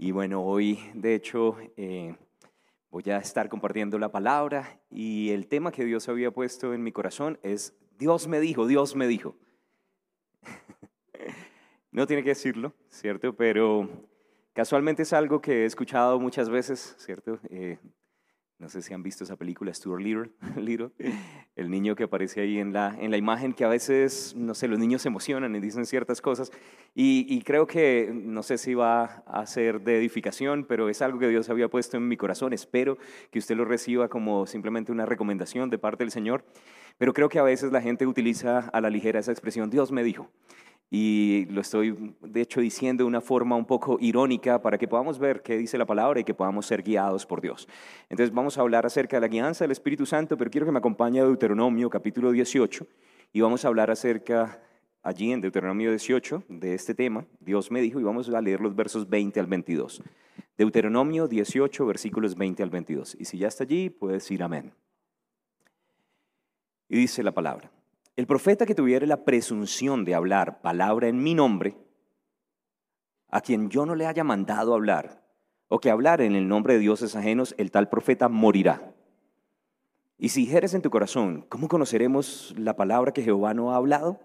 Y bueno, hoy de hecho voy a estar compartiendo la palabra y el tema que Dios había puesto en mi corazón es Dios me dijo, Dios me dijo. No tiene que decirlo, ¿cierto? Pero casualmente es algo que he escuchado muchas veces, ¿cierto? No sé si han visto esa película, Stuart Little, el niño que aparece ahí en la imagen, que a veces, no sé, los niños se emocionan y dicen ciertas cosas. Y creo que, no sé si va a ser de edificación, pero es algo que Dios había puesto en mi corazón. Espero que usted lo reciba como simplemente una recomendación de parte del Señor. Pero creo que a veces la gente utiliza a la ligera esa expresión, Dios me dijo. Y lo estoy, de hecho, diciendo de una forma un poco irónica para que podamos ver qué dice la palabra y que podamos ser guiados por Dios. Entonces vamos a hablar acerca de la guianza del Espíritu Santo, pero quiero que me acompañe a Deuteronomio capítulo 18 y vamos a hablar acerca, allí en Deuteronomio 18, de este tema, Dios me dijo, y vamos a leer los versos 20 al 22. Deuteronomio 18, versículos 20 al 22. Y si ya está allí, puedes decir amén. Y dice la palabra. El profeta que tuviere la presunción de hablar palabra en mi nombre, a quien yo no le haya mandado hablar, o que hablar en el nombre de dioses ajenos, el tal profeta morirá. Y si dijeres en tu corazón, ¿cómo conoceremos la palabra que Jehová no ha hablado?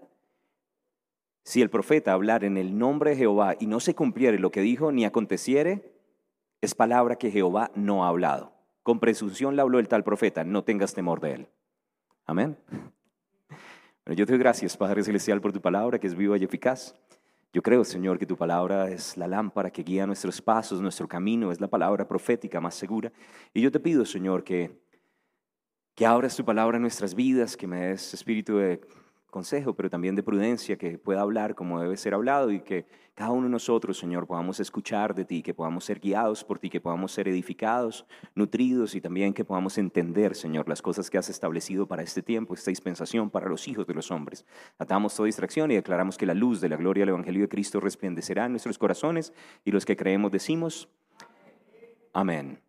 Si el profeta hablar en el nombre de Jehová y no se cumpliere lo que dijo, ni aconteciere, es palabra que Jehová no ha hablado. Con presunción le habló el tal profeta, no tengas temor de él. Amén. Bueno, yo te doy gracias, Padre Celestial, por tu palabra que es viva y eficaz. Yo creo, Señor, que tu palabra es la lámpara que guía nuestros pasos, nuestro camino, es la palabra profética más segura. Y yo te pido, Señor, que abras tu palabra en nuestras vidas, que me des espíritu de consejo, pero también de prudencia, que pueda hablar como debe ser hablado y que cada uno de nosotros, Señor, podamos escuchar de ti, que podamos ser guiados por ti, que podamos ser edificados, nutridos y también que podamos entender, Señor, las cosas que has establecido para este tiempo, esta dispensación para los hijos de los hombres. Atamos toda distracción y declaramos que la luz de la gloria del Evangelio de Cristo resplandecerá en nuestros corazones y los que creemos decimos, amén.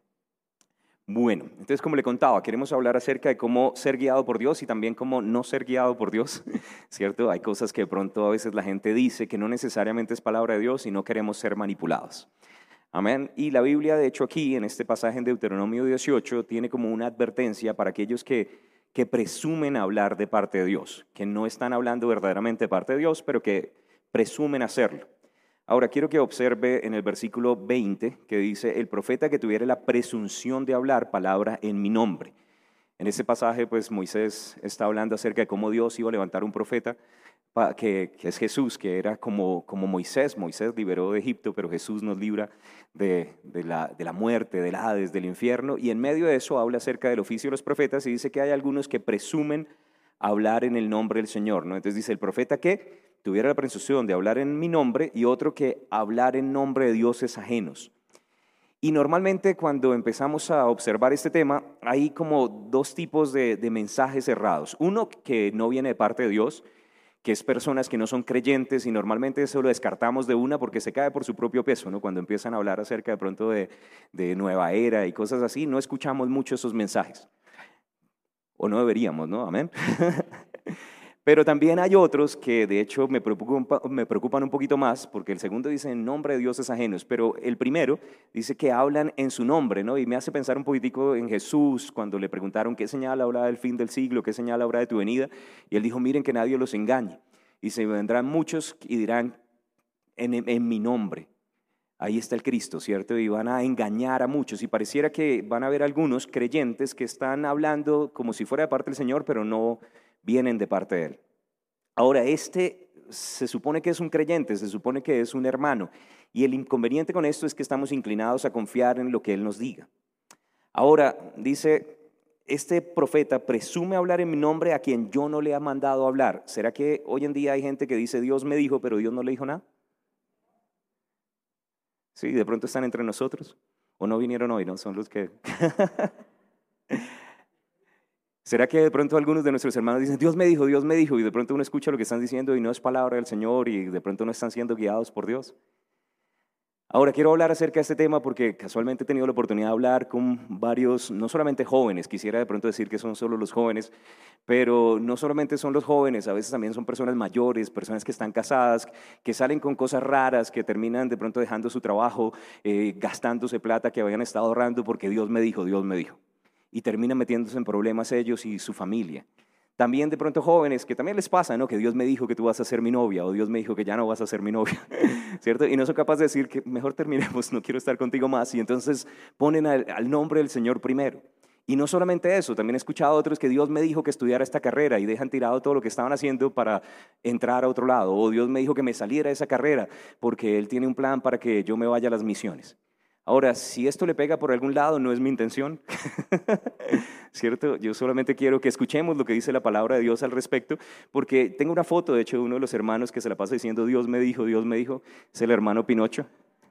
Bueno, entonces como le contaba, queremos hablar acerca de cómo ser guiado por Dios y también cómo no ser guiado por Dios, ¿cierto? Hay cosas que de pronto a veces la gente dice que no necesariamente es palabra de Dios y no queremos ser manipulados. Amén. Y la Biblia, de hecho, aquí en este pasaje en Deuteronomio 18 tiene como una advertencia para aquellos que presumen hablar de parte de Dios, que no están hablando verdaderamente de parte de Dios, pero que presumen hacerlo. Ahora, quiero que observe en el versículo 20 que dice, el profeta que tuviera la presunción de hablar palabra en mi nombre. En ese pasaje, pues Moisés está hablando acerca de cómo Dios iba a levantar un profeta, que es Jesús, que era como Moisés. Moisés liberó de Egipto, pero Jesús nos libra de la muerte, del Hades, del infierno. Y en medio de eso habla acerca del oficio de los profetas y dice que hay algunos que presumen hablar en el nombre del Señor, ¿no? Entonces dice, el profeta que tuviera la presunción de hablar en mi nombre y otro que hablar en nombre de dioses ajenos. Y normalmente cuando empezamos a observar este tema, hay como dos tipos de mensajes errados. Uno que no viene de parte de Dios, que es personas que no son creyentes y normalmente eso lo descartamos de una porque se cae por su propio peso, ¿no? Cuando empiezan a hablar acerca de pronto de nueva era y cosas así, no escuchamos mucho esos mensajes. O no deberíamos, ¿no? Amén. Pero también hay otros que de hecho me preocupan un poquito más, porque el segundo dice en nombre de dioses ajenos, pero el primero dice que hablan en su nombre, ¿no? Y me hace pensar un poquitico en Jesús, cuando le preguntaron qué señal habrá del fin del siglo, qué señal habrá de tu venida, y él dijo, miren que nadie los engañe, y se vendrán muchos y dirán en mi nombre. Ahí está el Cristo, ¿cierto? Y van a engañar a muchos, y pareciera que van a haber algunos creyentes que están hablando como si fuera de parte del Señor, pero no vienen de parte de Él. Ahora, se supone que es un creyente, se supone que es un hermano, y el inconveniente con esto es que estamos inclinados a confiar en lo que Él nos diga. Ahora, dice, este profeta presume hablar en mi nombre a quien yo no le he mandado hablar. ¿Será que hoy en día hay gente que dice, Dios me dijo, pero Dios no le dijo nada? Sí, de pronto están entre nosotros, o no vinieron hoy, ¿no? Son los que... ¿Será que de pronto algunos de nuestros hermanos dicen, Dios me dijo, y de pronto uno escucha lo que están diciendo y no es palabra del Señor y de pronto no están siendo guiados por Dios? Ahora quiero hablar acerca de este tema porque casualmente he tenido la oportunidad de hablar con varios, no solamente jóvenes, quisiera de pronto decir que son solo los jóvenes, pero no solamente son los jóvenes, a veces también son personas mayores, personas que están casadas, que salen con cosas raras, que terminan de pronto dejando su trabajo, gastándose plata que habían estado ahorrando porque Dios me dijo, y terminan metiéndose en problemas ellos y su familia. También de pronto jóvenes que también les pasa, ¿no? Que Dios me dijo que tú vas a ser mi novia o Dios me dijo que ya no vas a ser mi novia, ¿cierto? Y no son capaces de decir que mejor terminemos, no quiero estar contigo más. Y entonces ponen al nombre del Señor primero. Y no solamente eso, también he escuchado a otros que Dios me dijo que estudiara esta carrera y dejan tirado todo lo que estaban haciendo para entrar a otro lado. O Dios me dijo que me saliera de esa carrera porque Él tiene un plan para que yo me vaya a las misiones. Ahora, si esto le pega por algún lado, no es mi intención, ¿cierto? Yo solamente quiero que escuchemos lo que dice la palabra de Dios al respecto, porque tengo una foto, de hecho, de uno de los hermanos que se la pasa diciendo Dios me dijo, es el hermano Pinocho,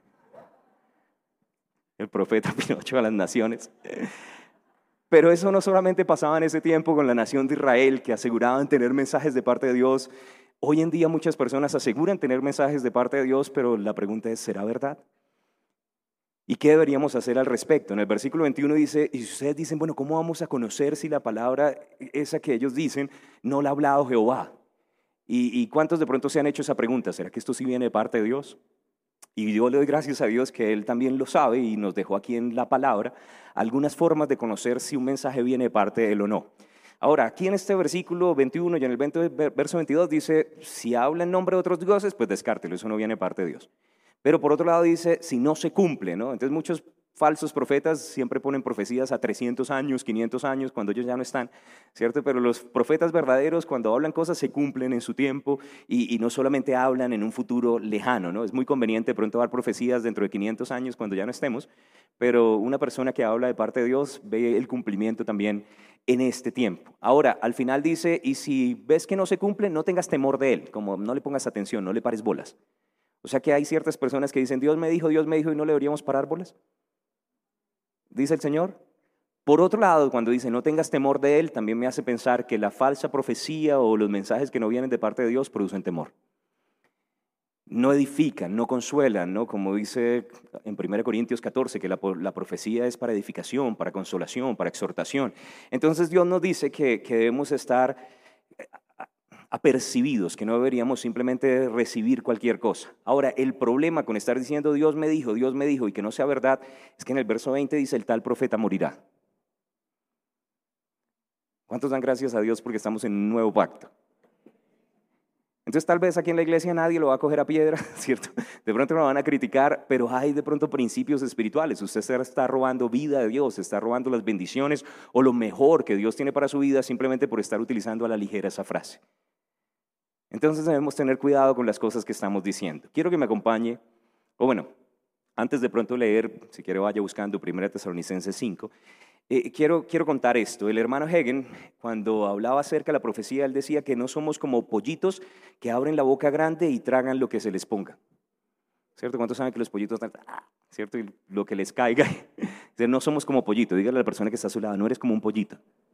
el profeta Pinocho a las naciones. Pero eso no solamente pasaba en ese tiempo con la nación de Israel, que aseguraban tener mensajes de parte de Dios. Hoy en día muchas personas aseguran tener mensajes de parte de Dios, pero la pregunta es, ¿será verdad? ¿Y qué deberíamos hacer al respecto? En el versículo 21 dice, y ustedes dicen, bueno, ¿cómo vamos a conocer si la palabra esa que ellos dicen no la ha hablado Jehová? ¿Y cuántos de pronto se han hecho esa pregunta? ¿Será que esto sí viene de parte de Dios? Y yo le doy gracias a Dios que Él también lo sabe y nos dejó aquí en la palabra algunas formas de conocer si un mensaje viene de parte de Él o no. Ahora, aquí en este versículo 21 y en el verso 22 dice, si habla en nombre de otros dioses, pues descártelo, eso no viene de parte de Dios. Pero por otro lado dice, si no se cumple, ¿no? Entonces muchos falsos profetas siempre ponen profecías a 300 años, 500 años, cuando ellos ya no están, ¿cierto? Pero los profetas verdaderos, cuando hablan cosas, se cumplen en su tiempo y no solamente hablan en un futuro lejano, ¿no? Es muy conveniente de pronto dar profecías dentro de 500 años cuando ya no estemos, pero una persona que habla de parte de Dios ve el cumplimiento también en este tiempo. Ahora, al final dice, y si ves que no se cumple, no tengas temor de él, como no le pongas atención, no le pares bolas. O sea que hay ciertas personas que dicen, Dios me dijo, y no le deberíamos parar bolas. Dice el Señor. Por otro lado, cuando dice, no tengas temor de él, también me hace pensar que la falsa profecía o los mensajes que no vienen de parte de Dios producen temor. No edifican, no consuelan, ¿no? Como dice en 1 Corintios 14, que la profecía es para edificación, para consolación, para exhortación. Entonces Dios nos dice que debemos estar apercibidos, que no deberíamos simplemente recibir cualquier cosa. Ahora, el problema con estar diciendo Dios me dijo, y que no sea verdad, es que en el verso 20 dice el tal profeta morirá. ¿Cuántos dan gracias a Dios porque estamos en un nuevo pacto? Entonces tal vez aquí en la iglesia nadie lo va a coger a piedra, ¿cierto? De pronto lo van a criticar, pero hay de pronto principios espirituales. Usted está robando vida de Dios, está robando las bendiciones o lo mejor que Dios tiene para su vida simplemente por estar utilizando a la ligera esa frase. Entonces debemos tener cuidado con las cosas que estamos diciendo. Quiero que me acompañe, o bueno, antes de pronto leer, si quiere vaya buscando 1 Tesalonicenses 5, quiero contar esto. El hermano Hagin, cuando hablaba acerca de la profecía, él decía que no somos como pollitos que abren la boca grande y tragan lo que se les ponga. ¿Cierto? ¿Cuántos saben que los pollitos están, ¿cierto? Y lo que les caiga. Entonces, no somos como pollitos. Dígale a la persona que está a su lado, no eres como un pollito.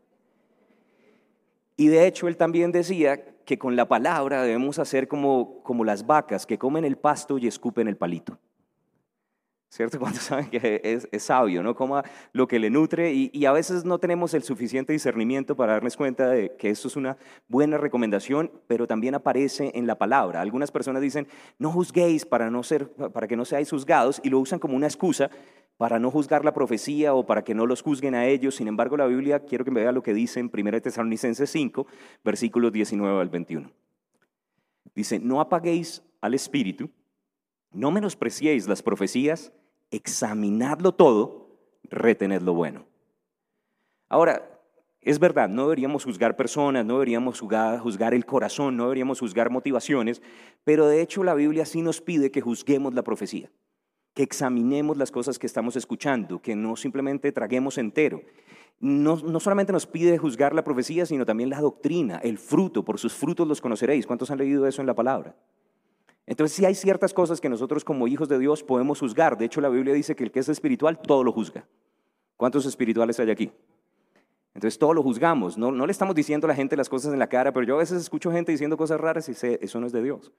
Y de hecho él también decía que con la palabra debemos hacer como las vacas que comen el pasto y escupen el palito. ¿Cierto? Cuando saben que es sabio, ¿no? Coma lo que le nutre y a veces no tenemos el suficiente discernimiento para darnos cuenta de que esto es una buena recomendación, pero también aparece en la palabra. Algunas personas dicen, no juzguéis para que no seáis juzgados y lo usan como una excusa para no juzgar la profecía o para que no los juzguen a ellos. Sin embargo, la Biblia, quiero que me vea lo que dice en 1 Tesalonicenses 5, versículos 19 al 21. Dice, no apaguéis al espíritu, no menospreciéis las profecías, examinadlo todo, retened lo bueno. Ahora, es verdad, no deberíamos juzgar personas, no deberíamos juzgar el corazón, no deberíamos juzgar motivaciones, pero de hecho la Biblia sí nos pide que juzguemos la profecía, que examinemos las cosas que estamos escuchando, que no simplemente traguemos entero. No solamente nos pide juzgar la profecía, sino también la doctrina, el fruto, por sus frutos los conoceréis. ¿Cuántos han leído eso en la palabra? Entonces sí hay ciertas cosas que nosotros como hijos de Dios podemos juzgar. De hecho la Biblia dice que el que es espiritual todo lo juzga. ¿Cuántos espirituales hay aquí? Entonces todo lo juzgamos. No le estamos diciendo a la gente las cosas en la cara, pero yo a veces escucho gente diciendo cosas raras y sé, eso no es de Dios.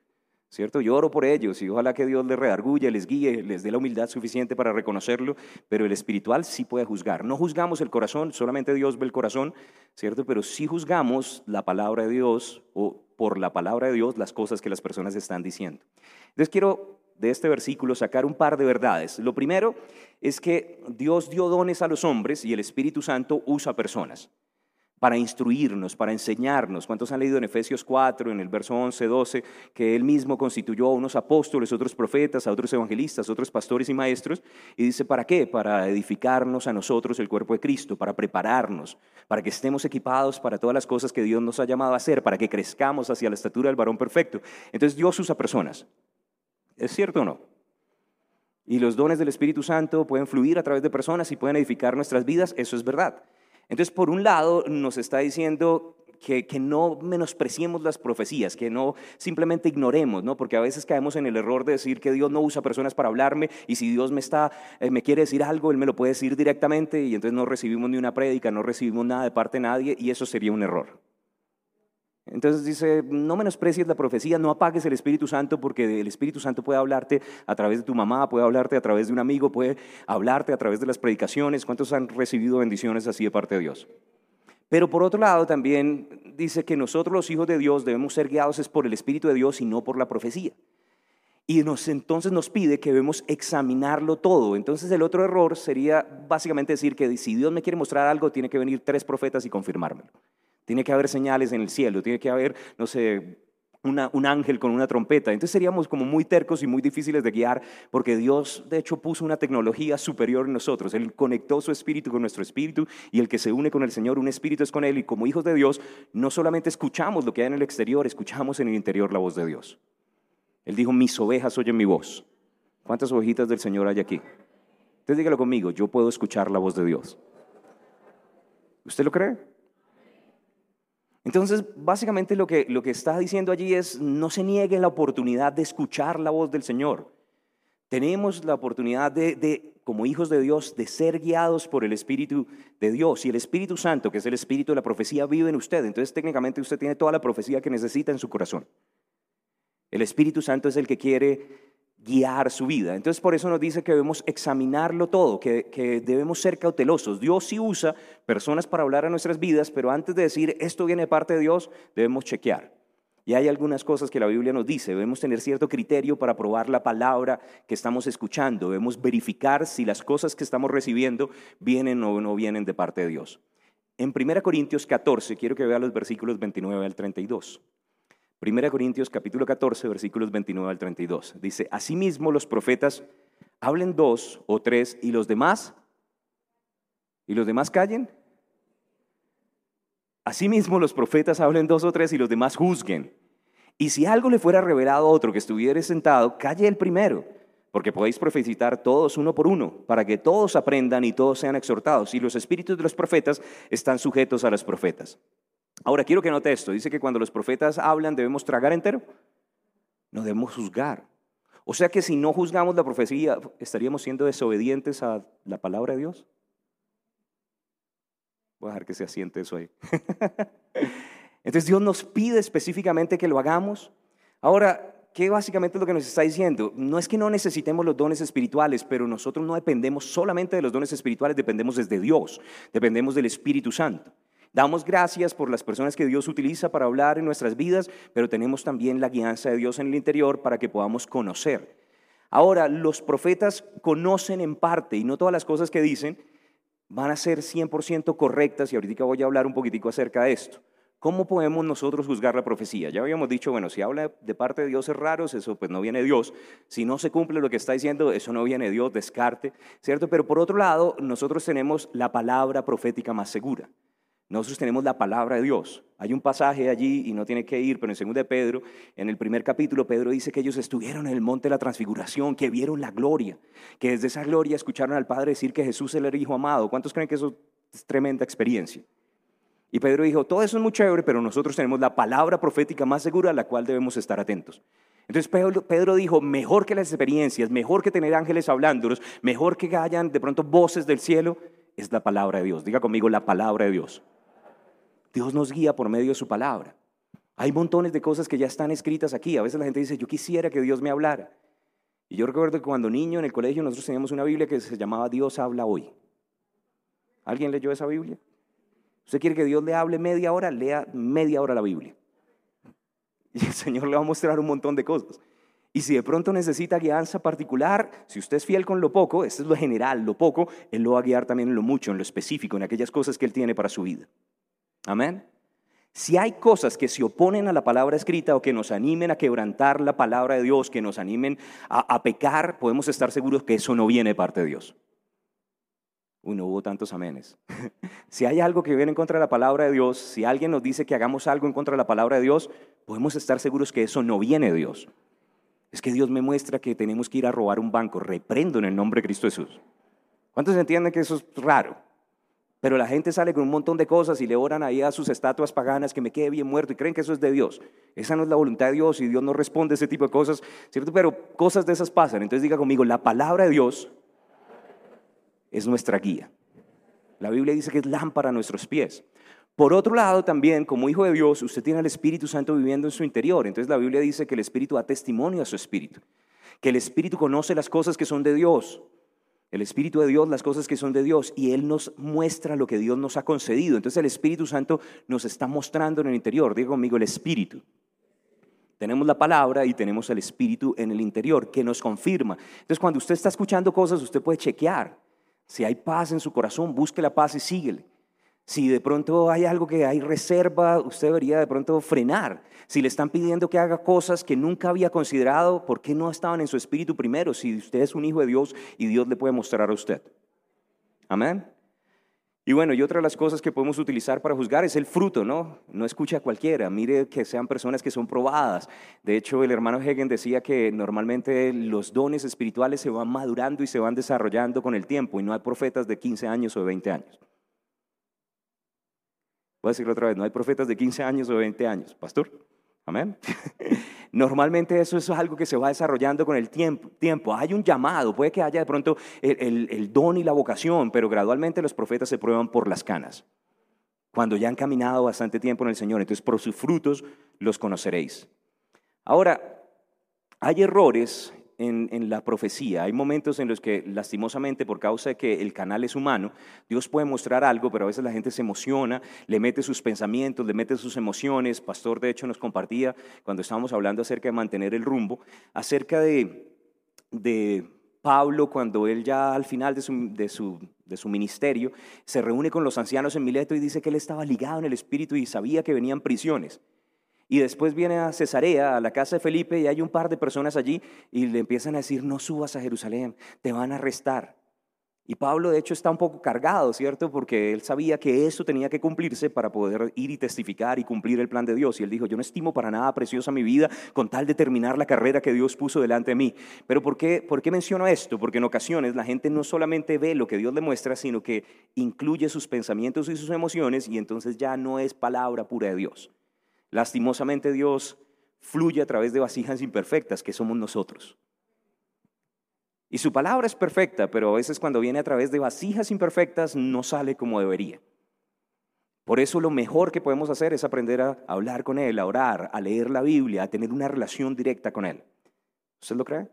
¿cierto? Yo oro por ellos y ojalá que Dios les redarguya, les guíe, les dé la humildad suficiente para reconocerlo, pero el espiritual sí puede juzgar. No juzgamos el corazón, solamente Dios ve el corazón, ¿cierto? Pero sí juzgamos la palabra de Dios o por la palabra de Dios las cosas que las personas están diciendo. Entonces quiero de este versículo sacar un par de verdades. Lo primero es que Dios dio dones a los hombres y el Espíritu Santo usa personas para instruirnos, para enseñarnos. ¿Cuántos han leído en Efesios 4, en el verso 11, 12, que Él mismo constituyó a unos apóstoles, otros profetas, a otros evangelistas, otros pastores y maestros? Y dice, ¿para qué? Para edificarnos a nosotros el cuerpo de Cristo, para prepararnos, para que estemos equipados para todas las cosas que Dios nos ha llamado a hacer, para que crezcamos hacia la estatura del varón perfecto. Entonces Dios usa personas. ¿Es cierto o no? Y los dones del Espíritu Santo pueden fluir a través de personas y pueden edificar nuestras vidas, eso es verdad. Entonces, por un lado, nos está diciendo que no menospreciemos las profecías, que no simplemente ignoremos, ¿no? Porque a veces caemos en el error de decir que Dios no usa personas para hablarme y si Dios me quiere decir algo, Él me lo puede decir directamente y entonces no recibimos ni una prédica, no recibimos nada de parte de nadie y eso sería un error. Entonces dice, no menosprecies la profecía, no apagues el Espíritu Santo porque el Espíritu Santo puede hablarte a través de tu mamá, puede hablarte a través de un amigo, puede hablarte a través de las predicaciones. ¿Cuántos han recibido bendiciones así de parte de Dios? Pero por otro lado también dice que nosotros los hijos de Dios debemos ser guiados es por el Espíritu de Dios y no por la profecía. Y entonces nos pide que debemos examinarlo todo. Entonces el otro error sería básicamente decir que si Dios me quiere mostrar algo, tiene que venir 3 profetas y confirmármelo. Tiene que haber señales en el cielo, tiene que haber, no sé, un ángel con una trompeta. Entonces seríamos como muy tercos y muy difíciles de guiar porque Dios de hecho puso una tecnología superior en nosotros. Él conectó su espíritu con nuestro espíritu y el que se une con el Señor, un espíritu es con Él. Y como hijos de Dios, no solamente escuchamos lo que hay en el exterior, escuchamos en el interior la voz de Dios. Él dijo, mis ovejas oyen mi voz. ¿Cuántas ovejitas del Señor hay aquí? Entonces dígalo conmigo, yo puedo escuchar la voz de Dios. ¿Usted lo cree? Entonces, básicamente lo que está diciendo allí es, no se niegue la oportunidad de escuchar la voz del Señor. Tenemos la oportunidad como hijos de Dios, de ser guiados por el Espíritu de Dios. Y el Espíritu Santo, que es el Espíritu de la profecía, vive en usted. Entonces, técnicamente usted tiene toda la profecía que necesita en su corazón. El Espíritu Santo es el que quiere guiar su vida. Entonces por eso nos dice que debemos examinarlo todo, que debemos ser cautelosos. Dios sí usa personas para hablar a nuestras vidas, pero antes de decir esto viene de parte de Dios, debemos chequear. Y hay algunas cosas que la Biblia nos dice, debemos tener cierto criterio para probar la palabra que estamos escuchando, debemos verificar si las cosas que estamos recibiendo vienen o no vienen de parte de Dios. En 1 Corintios 14, quiero que vea los versículos 29 al 32. 1 Corintios capítulo 14, versículos 29 al 32. Dice, asimismo los profetas hablen 2 o 3 y los demás callen. Asimismo los profetas hablen 2 o 3 y los demás juzguen. Y si algo le fuera revelado a otro que estuviere sentado, calle el primero, porque podéis profetizar todos uno por uno, para que todos aprendan y todos sean exhortados. Y los espíritus de los profetas están sujetos a los profetas. Ahora, quiero que note esto. Dice que cuando los profetas hablan, ¿debemos tragar entero? No debemos juzgar. O sea que si no juzgamos la profecía, ¿estaríamos siendo desobedientes a la palabra de Dios? Voy a dejar que se asiente eso ahí. Entonces Dios nos pide específicamente que lo hagamos. Ahora, ¿qué básicamente es lo que nos está diciendo? No es que no necesitemos los dones espirituales, pero nosotros no dependemos solamente de los dones espirituales, dependemos desde Dios, dependemos del Espíritu Santo. Damos gracias por las personas que Dios utiliza para hablar en nuestras vidas, pero tenemos también la guianza de Dios en el interior para que podamos conocer. Ahora, los profetas conocen en parte y no todas las cosas que dicen van a ser 100% correctas y ahorita voy a hablar un poquitico acerca de esto. ¿Cómo podemos nosotros juzgar la profecía? Ya habíamos dicho, bueno, si habla de parte de dioses raros, eso pues no viene de Dios. Si no se cumple lo que está diciendo, eso no viene de Dios, descarte, ¿cierto? Pero por otro lado, nosotros tenemos la palabra profética más segura. Nosotros tenemos la palabra de Dios. Hay un pasaje allí, y no tiene que ir, pero en 2 de Pedro, en el primer capítulo, Pedro dice que ellos estuvieron en el monte de la transfiguración, que vieron la gloria, que desde esa gloria escucharon al Padre decir que Jesús era el Hijo amado. ¿Cuántos creen que eso es tremenda experiencia? Y Pedro dijo, todo eso es muy chévere, pero nosotros tenemos la palabra profética más segura a la cual debemos estar atentos. Entonces Pedro dijo, mejor que las experiencias, mejor que tener ángeles hablándonos, mejor que hayan de pronto voces del cielo, es la palabra de Dios. Diga conmigo, la palabra de Dios. Dios nos guía por medio de su palabra. Hay montones de cosas que ya están escritas aquí. A veces la gente dice, yo quisiera que Dios me hablara. Y yo recuerdo que cuando niño en el colegio nosotros teníamos una Biblia que se llamaba Dios habla hoy. ¿Alguien leyó esa Biblia? ¿Usted quiere que Dios le hable media hora? Lea media hora la Biblia. Y el Señor le va a mostrar un montón de cosas. Y si de pronto necesita guianza particular, si usted es fiel con lo poco, esto es lo general, lo poco, Él lo va a guiar también en lo mucho, en lo específico, en aquellas cosas que Él tiene para su vida. Amén. Si hay cosas que se oponen a la palabra escrita o que nos animen a quebrantar la palabra de Dios, que nos animen a pecar, podemos estar seguros que eso no viene de parte de Dios. No hubo tantos amenes. Si hay algo que viene en contra de la palabra de Dios, si alguien nos dice que hagamos algo en contra de la palabra de Dios, podemos estar seguros que eso no viene de Dios. Es que Dios me muestra que tenemos que ir a robar un banco. Reprendo en el nombre de Cristo Jesús. ¿Cuántos entienden que eso es raro? Pero la gente sale con un montón de cosas y le oran ahí a sus estatuas paganas que me quede bien muerto y creen que eso es de Dios. Esa no es la voluntad de Dios y Dios no responde a ese tipo de cosas, ¿cierto? Pero cosas de esas pasan. Entonces diga conmigo, la palabra de Dios es nuestra guía. La Biblia dice que es lámpara a nuestros pies. Por otro lado, también, como hijo de Dios, usted tiene al Espíritu Santo viviendo en su interior. Entonces la Biblia dice que el Espíritu da testimonio a su espíritu, que el Espíritu conoce las cosas que son de Dios. El Espíritu de Dios, las cosas que son de Dios, y Él nos muestra lo que Dios nos ha concedido. Entonces el Espíritu Santo nos está mostrando en el interior. Diga conmigo, el Espíritu. Tenemos la palabra y tenemos el Espíritu en el interior que nos confirma. Entonces cuando usted está escuchando cosas, usted puede chequear. Si hay paz en su corazón, busque la paz y síguele. Si de pronto hay algo que hay reserva, usted debería de pronto frenar. Si le están pidiendo que haga cosas que nunca había considerado, ¿por qué no estaban en su espíritu primero? Si usted es un hijo de Dios y Dios le puede mostrar a usted. Amén. Y bueno, y otra de las cosas que podemos utilizar para juzgar es el fruto, ¿no? No escuche a cualquiera, mire que sean personas que son probadas. De hecho, el hermano Hagin decía que normalmente los dones espirituales se van madurando y se van desarrollando con el tiempo y no hay profetas de 15 años o de 20 años. Voy a decirlo otra vez, no hay profetas de 15 años o de 20 años, pastor. Amén. Normalmente eso es algo que se va desarrollando con el tiempo. Hay un llamado, puede que haya de pronto el don y la vocación, pero gradualmente los profetas se prueban por las canas. Cuando ya han caminado bastante tiempo en el Señor, entonces por sus frutos los conoceréis. Ahora, hay errores en la profecía. Hay momentos en los que lastimosamente por causa de que el canal es humano, Dios puede mostrar algo, pero a veces la gente se emociona, le mete sus pensamientos, le mete sus emociones. Pastor de hecho nos compartía cuando estábamos hablando acerca de mantener el rumbo, acerca de Pablo cuando él ya al final de su ministerio se reúne con los ancianos en Mileto y dice que él estaba ligado en el espíritu y sabía que venían prisiones. Y después viene a Cesarea, a la casa de Felipe, y hay un par de personas allí y le empiezan a decir, no subas a Jerusalén, te van a arrestar. Y Pablo de hecho está un poco cargado, ¿cierto? Porque él sabía que eso tenía que cumplirse para poder ir y testificar y cumplir el plan de Dios. Y él dijo, yo no estimo para nada preciosa mi vida con tal de terminar la carrera que Dios puso delante de mí. Pero ¿por qué menciono esto? Porque en ocasiones la gente no solamente ve lo que Dios le muestra, sino que incluye sus pensamientos y sus emociones y entonces ya no es palabra pura de Dios. Lastimosamente Dios fluye a través de vasijas imperfectas que somos nosotros. Y su palabra es perfecta, pero a veces cuando viene a través de vasijas imperfectas no sale como debería. Por eso lo mejor que podemos hacer es aprender a hablar con Él, a orar, a leer la Biblia, a tener una relación directa con Él. ¿Usted lo cree?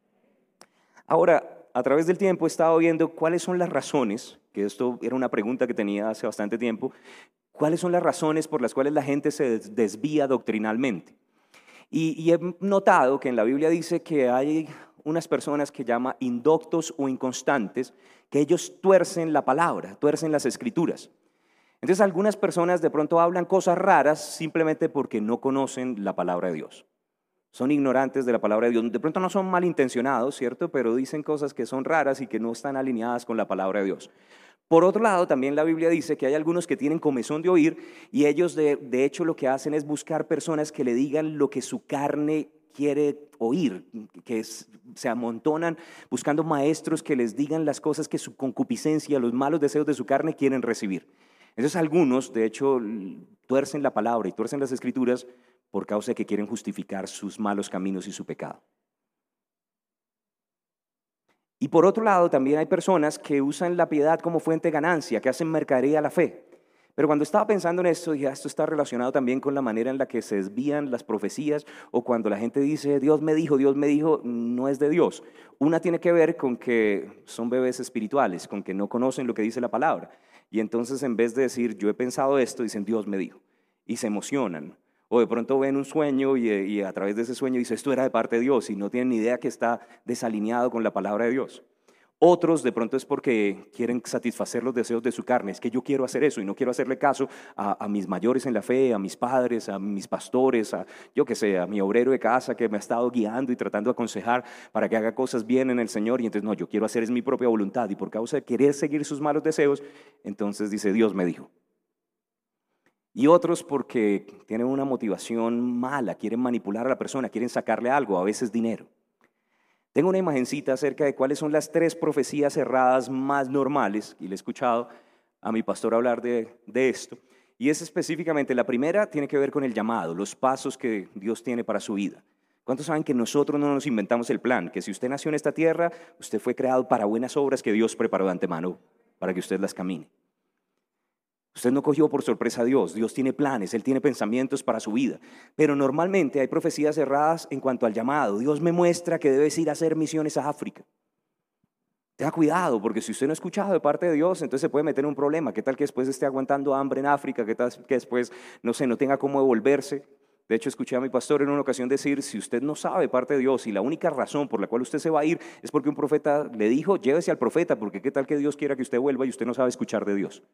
Ahora, a través del tiempo he estado viendo cuáles son las razones, que esto era una pregunta que tenía hace bastante tiempo, cuáles son las razones por las cuales la gente se desvía doctrinalmente. Y he notado que en la Biblia dice que hay unas personas que llama indoctos o inconstantes, que ellos tuercen la palabra, tuercen las escrituras. Entonces algunas personas de pronto hablan cosas raras simplemente porque no conocen la palabra de Dios. Son ignorantes de la palabra de Dios. De pronto no son malintencionados, ¿cierto? Pero dicen cosas que son raras y que no están alineadas con la palabra de Dios. Por otro lado, también la Biblia dice que hay algunos que tienen comezón de oír y ellos de hecho lo que hacen es buscar personas que le digan lo que su carne quiere oír, que se amontonan buscando maestros que les digan las cosas que su concupiscencia, los malos deseos de su carne quieren recibir. Entonces algunos, de hecho, tuercen la palabra y tuercen las escrituras por causa de que quieren justificar sus malos caminos y su pecado. Y por otro lado, también hay personas que usan la piedad como fuente de ganancia, que hacen mercadería a la fe. Pero cuando estaba pensando en esto, dije, esto está relacionado también con la manera en la que se desvían las profecías o cuando la gente dice, Dios me dijo, no es de Dios. Una tiene que ver con que son bebés espirituales, con que no conocen lo que dice la palabra. Y entonces en vez de decir, yo he pensado esto, dicen, Dios me dijo. Y se emocionan. O de pronto ven un sueño y a través de ese sueño dicen, esto era de parte de Dios y no tienen ni idea que está desalineado con la palabra de Dios. Otros de pronto es porque quieren satisfacer los deseos de su carne. Es que yo quiero hacer eso y no quiero hacerle caso a mis mayores en la fe, a mis padres, a mis pastores, a yo que sé, a mi obrero de casa que me ha estado guiando y tratando de aconsejar para que haga cosas bien en el Señor. Y entonces no, yo quiero hacer es mi propia voluntad. Y por causa de querer seguir sus malos deseos, entonces dice, Dios me dijo. Y otros porque tienen una motivación mala, quieren manipular a la persona, quieren sacarle algo, a veces dinero. Tengo una imagencita acerca de cuáles son las 3 profecías erradas más normales, y le he escuchado a mi pastor hablar de esto, y es específicamente, la primera tiene que ver con el llamado, los pasos que Dios tiene para su vida. ¿Cuántos saben que nosotros no nos inventamos el plan? Que si usted nació en esta tierra, usted fue creado para buenas obras que Dios preparó de antemano para que usted las camine. Usted no cogió por sorpresa a Dios, Dios tiene planes, Él tiene pensamientos para su vida. Pero normalmente hay profecías erradas en cuanto al llamado. Dios me muestra que debes ir a hacer misiones a África. Tenga cuidado, porque si usted no ha escuchado de parte de Dios, entonces se puede meter en un problema. ¿Qué tal que después esté aguantando hambre en África? ¿Qué tal que después, no tenga cómo devolverse? De hecho, escuché a mi pastor en una ocasión decir, si usted no sabe de parte de Dios y la única razón por la cual usted se va a ir es porque un profeta le dijo, llévese al profeta, porque qué tal que Dios quiera que usted vuelva y usted no sabe escuchar de Dios.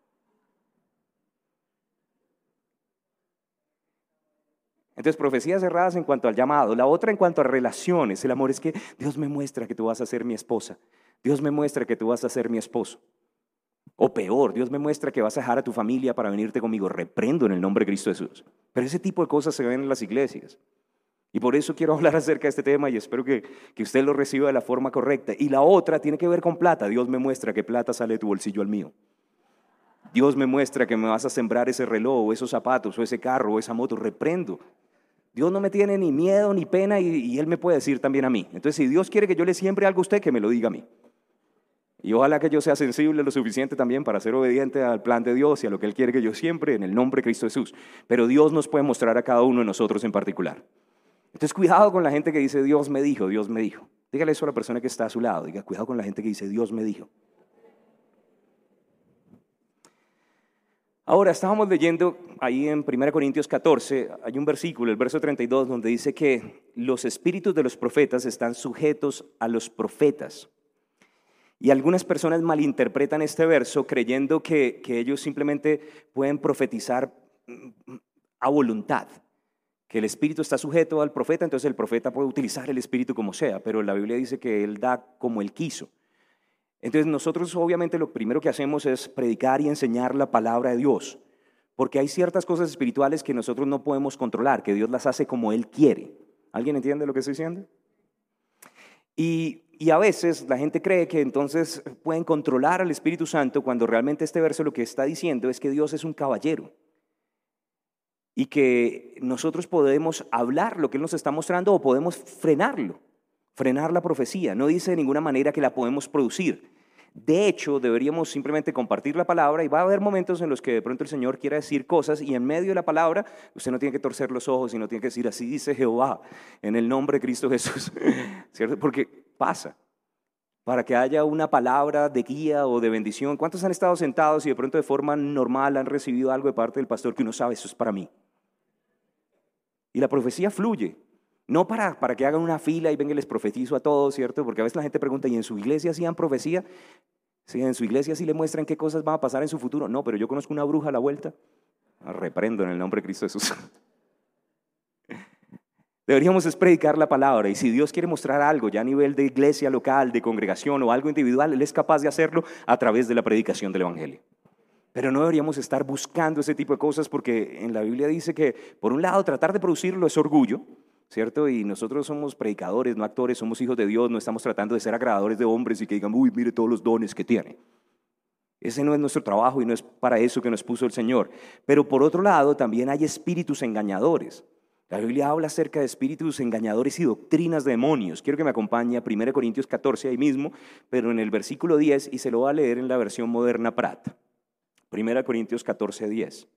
Entonces, profecías erradas en cuanto al llamado. La otra en cuanto a relaciones. El amor es que Dios me muestra que tú vas a ser mi esposa. Dios me muestra que tú vas a ser mi esposo. O peor, Dios me muestra que vas a dejar a tu familia para venirte conmigo. Reprendo en el nombre de Cristo Jesús. Pero ese tipo de cosas se ven en las iglesias. Y por eso quiero hablar acerca de este tema y espero que usted lo reciba de la forma correcta. Y la otra tiene que ver con plata. Dios me muestra que plata sale de tu bolsillo al mío. Dios me muestra que me vas a sembrar ese reloj o esos zapatos o ese carro o esa moto. Reprendo. Dios no me tiene ni miedo ni pena y Él me puede decir también a mí. Entonces, si Dios quiere que yo le siembre algo a usted, que me lo diga a mí. Y ojalá que yo sea sensible lo suficiente también para ser obediente al plan de Dios y a lo que Él quiere que yo siembre en el nombre de Cristo Jesús. Pero Dios nos puede mostrar a cada uno de nosotros en particular. Entonces, cuidado con la gente que dice, Dios me dijo, Dios me dijo. Dígale eso a la persona que está a su lado. Diga, cuidado con la gente que dice, Dios me dijo. Ahora, estábamos leyendo ahí en 1 Corintios 14, hay un versículo, el verso 32, donde dice que los espíritus de los profetas están sujetos a los profetas. Y algunas personas malinterpretan este verso creyendo que ellos simplemente pueden profetizar a voluntad, que el espíritu está sujeto al profeta, entonces el profeta puede utilizar el espíritu como sea, pero la Biblia dice que él da como él quiso. Entonces nosotros obviamente lo primero que hacemos es predicar y enseñar la palabra de Dios, porque hay ciertas cosas espirituales que nosotros no podemos controlar, que Dios las hace como Él quiere. ¿Alguien entiende lo que estoy diciendo? Y a veces la gente cree que entonces pueden controlar al Espíritu Santo cuando realmente este verso lo que está diciendo es que Dios es un caballero y que nosotros podemos hablar lo que Él nos está mostrando o podemos frenarlo. Frenar la profecía, no dice de ninguna manera que la podemos producir. De hecho, deberíamos simplemente compartir la palabra y va a haber momentos en los que de pronto el Señor quiera decir cosas y en medio de la palabra usted no tiene que torcer los ojos y no tiene que decir así dice Jehová en el nombre de Cristo Jesús, ¿cierto? Porque pasa. Para que haya una palabra de guía o de bendición. ¿Cuántos han estado sentados y de pronto de forma normal han recibido algo de parte del pastor que uno sabe, eso es para mí? Y la profecía fluye. No para que hagan una fila y venga y les profetizo a todos, ¿cierto? Porque a veces la gente pregunta, ¿y en su iglesia hacían profecía? ¿Sí, en su iglesia sí le muestran qué cosas van a pasar en su futuro? No, pero yo conozco una bruja a la vuelta. Reprendo en el nombre de Cristo Jesús. Deberíamos es predicar la palabra y si Dios quiere mostrar algo ya a nivel de iglesia local, de congregación o algo individual, Él es capaz de hacerlo a través de la predicación del Evangelio. Pero no deberíamos estar buscando ese tipo de cosas porque en la Biblia dice que, por un lado, tratar de producirlo es orgullo, ¿cierto? Y nosotros somos predicadores, no actores, somos hijos de Dios, no estamos tratando de ser agradadores de hombres y que digan, uy, mire todos los dones que tiene. Ese no es nuestro trabajo y no es para eso que nos puso el Señor. Pero por otro lado, también hay espíritus engañadores. La Biblia habla acerca de espíritus engañadores y doctrinas de demonios. Quiero que me acompañe a 1 Corintios 14 ahí mismo, pero en el versículo 10, y se lo va a leer en la versión moderna Prat. 1 Corintios 14:10.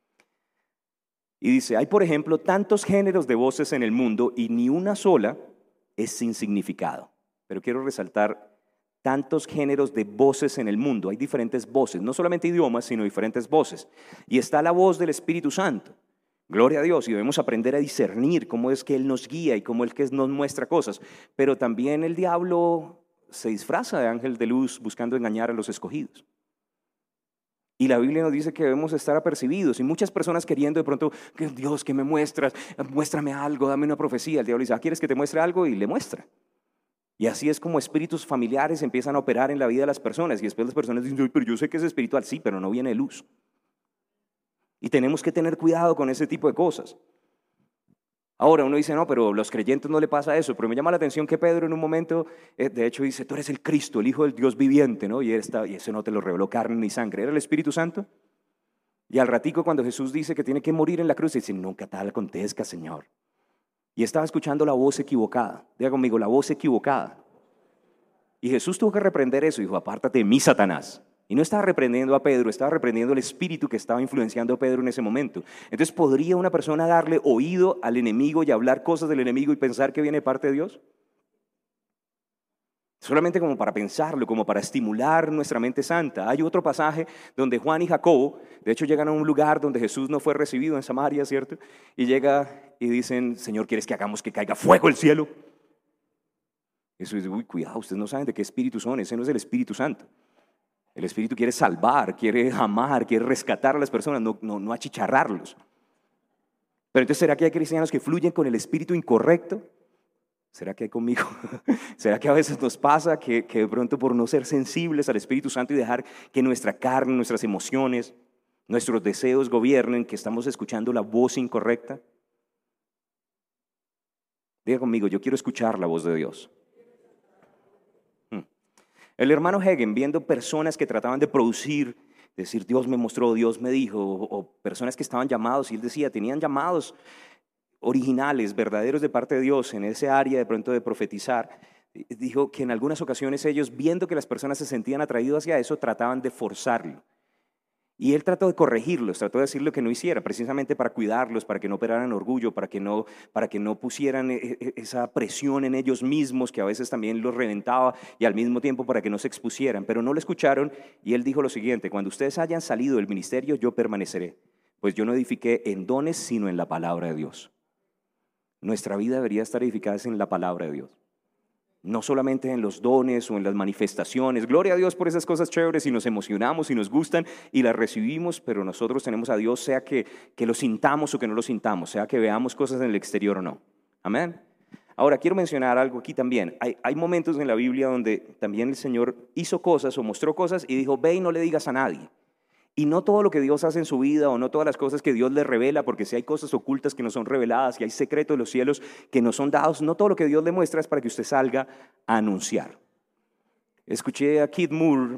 Y dice, hay por ejemplo tantos géneros de voces en el mundo y ni una sola es sin significado. Pero quiero resaltar tantos géneros de voces en el mundo. Hay diferentes voces, no solamente idiomas, sino diferentes voces. Y está la voz del Espíritu Santo. Gloria a Dios, y debemos aprender a discernir cómo es que Él nos guía y cómo es que nos muestra cosas. Pero también el diablo se disfraza de ángel de luz buscando engañar a los escogidos. Y la Biblia nos dice que debemos estar apercibidos. Y muchas personas queriendo de pronto, que Dios, ¿qué me muestras? Muéstrame algo, dame una profecía. El diablo dice, ¿quieres que te muestre algo? Y le muestra. Y así es como espíritus familiares empiezan a operar en la vida de las personas. Y después las personas dicen, pero yo sé que es espiritual. Sí, pero no viene de luz. Y tenemos que tener cuidado con ese tipo de cosas. Ahora uno dice, no, pero a los creyentes no le pasa eso. Pero me llama la atención que Pedro en un momento, de hecho dice, tú eres el Cristo, el Hijo del Dios viviente, ¿no? Y ese no te lo reveló carne ni sangre, era el Espíritu Santo. Y al ratico cuando Jesús dice que tiene que morir en la cruz, dice, nunca tal acontezca, Señor. Y estaba escuchando la voz equivocada. Diga conmigo, la voz equivocada. Y Jesús tuvo que reprender eso, dijo, apártate de mí, Satanás. Y no estaba reprendiendo a Pedro, estaba reprendiendo el espíritu que estaba influenciando a Pedro en ese momento. Entonces, ¿podría una persona darle oído al enemigo y hablar cosas del enemigo y pensar que viene de parte de Dios? Solamente como para pensarlo, como para estimular nuestra mente santa. Hay otro pasaje donde Juan y Jacobo, de hecho llegan a un lugar donde Jesús no fue recibido en Samaria, ¿cierto? Y llega y dicen, Señor, ¿quieres que hagamos que caiga fuego del cielo? Jesús dice, uy, cuidado, ustedes no saben de qué espíritu son, ese no es el Espíritu Santo. El Espíritu quiere salvar, quiere amar, quiere rescatar a las personas, no achicharrarlos. Pero entonces, ¿será que hay cristianos que fluyen con el Espíritu incorrecto? ¿Será que hay conmigo? ¿Será que a veces nos pasa que de pronto por no ser sensibles al Espíritu Santo y dejar que nuestra carne, nuestras emociones, nuestros deseos gobiernen, que estamos escuchando la voz incorrecta? Diga conmigo, yo quiero escuchar la voz de Dios. El hermano Hagin, viendo personas que trataban de producir, decir Dios me mostró, Dios me dijo, o personas que estaban llamados, y él decía, tenían llamados originales, verdaderos de parte de Dios en ese área de pronto de profetizar, dijo que en algunas ocasiones ellos, viendo que las personas se sentían atraídos hacia eso, trataban de forzarlo. Y él trató de corregirlos, trató de decir lo que no hiciera, precisamente para cuidarlos, para que no operaran orgullo, para que no pusieran esa presión en ellos mismos, que a veces también los reventaba, y al mismo tiempo para que no se expusieran. Pero no lo escucharon, y él dijo lo siguiente, cuando ustedes hayan salido del ministerio, yo permaneceré, pues yo no edifiqué en dones, sino en la palabra de Dios. Nuestra vida debería estar edificada en la palabra de Dios. No solamente en los dones o en las manifestaciones. Gloria a Dios por esas cosas chéveres y nos emocionamos y nos gustan y las recibimos, pero nosotros tenemos a Dios, sea que lo sintamos o que no lo sintamos, sea que veamos cosas en el exterior o no. Amén. Ahora, quiero mencionar algo aquí también. Hay momentos en la Biblia donde también el Señor hizo cosas o mostró cosas y dijo, ve y no le digas a nadie. Y no todo lo que Dios hace en su vida o no todas las cosas que Dios le revela, porque si hay cosas ocultas que no son reveladas y hay secretos de los cielos que no son dados, no todo lo que Dios le muestra es para que usted salga a anunciar. Escuché a Keith Moore,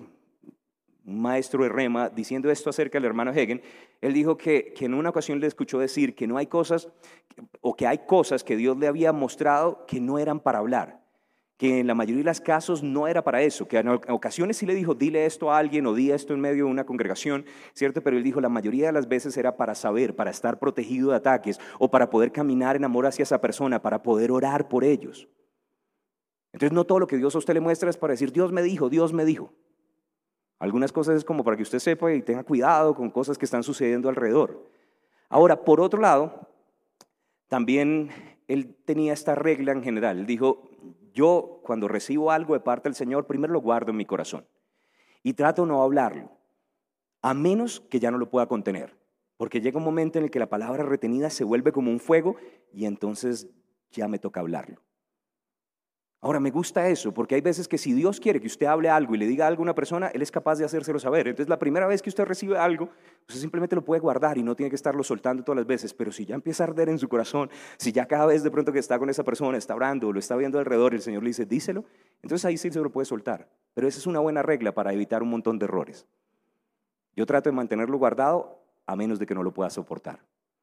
un maestro de Rema, diciendo esto acerca del hermano Hagin. Él dijo que en una ocasión le escuchó decir que no hay cosas, o que hay cosas que Dios le había mostrado que no eran para hablar. Que en la mayoría de los casos no era para eso, que en ocasiones sí le dijo, dile esto a alguien o di esto en medio de una congregación, ¿cierto? Pero él dijo, la mayoría de las veces era para saber, para estar protegido de ataques o para poder caminar en amor hacia esa persona, para poder orar por ellos. Entonces no todo lo que Dios a usted le muestra es para decir, Dios me dijo, Dios me dijo. Algunas cosas es como para que usted sepa y tenga cuidado con cosas que están sucediendo alrededor. Ahora, por otro lado, también él tenía esta regla en general. Él dijo, yo cuando recibo algo de parte del Señor, primero lo guardo en mi corazón y trato no hablarlo, a menos que ya no lo pueda contener, porque llega un momento en el que la palabra retenida se vuelve como un fuego y entonces ya me toca hablarlo. Ahora me gusta eso, porque hay veces que si Dios quiere que usted hable algo y le diga algo a una persona, Él es capaz de hacérselo saber. Entonces la primera vez que usted recibe algo, usted simplemente lo puede guardar y no tiene que estarlo soltando todas las veces. Pero si ya empieza a arder en su corazón, si ya cada vez de pronto que está con esa persona, está orando o lo está viendo alrededor, el Señor le dice, díselo, entonces ahí sí se lo puede soltar. Pero esa es una buena regla para evitar un montón de errores. Yo trato de mantenerlo guardado a menos de que no lo pueda soportar.